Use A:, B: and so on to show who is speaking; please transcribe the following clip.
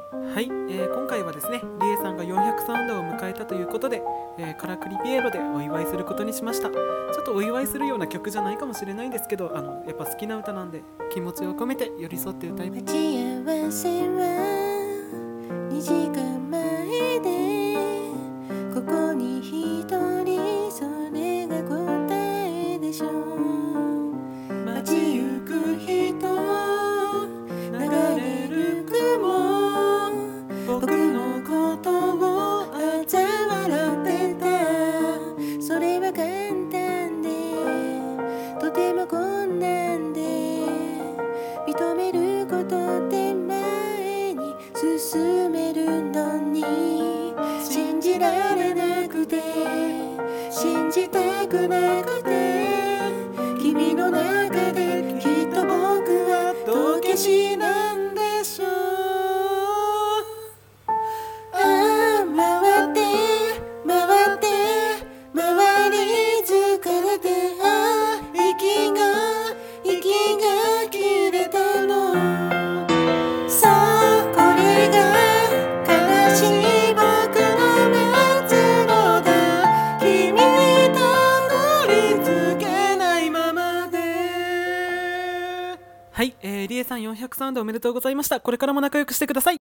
A: はい、今回はですね、リエさんが400サウンドを迎えたということで、カラクリピエロでお祝いすることにしました。ちょっとお祝いするような曲じゃないかもしれないんですけど、やっぱ好きな歌なんで気持ちを込めて寄り添って歌います。
B: 待ち合わせは2時間前で、ここに一人、それが答えでしょう。街行く人、流れる雲、僕のことを嘲笑ってた。それは簡単でとても困難で、認めることで前に進めるのに、信じられなくて信じたくなくて、君の中できっと僕は道化師なんでしょう。ああ回って回って回り疲れて、ああ息が切れたの。そう、これが悲しい僕の末路だ。君にたどり着けないままで。
A: はい、リエさん400サウンドおめでとうございました。これからも仲良くしてください。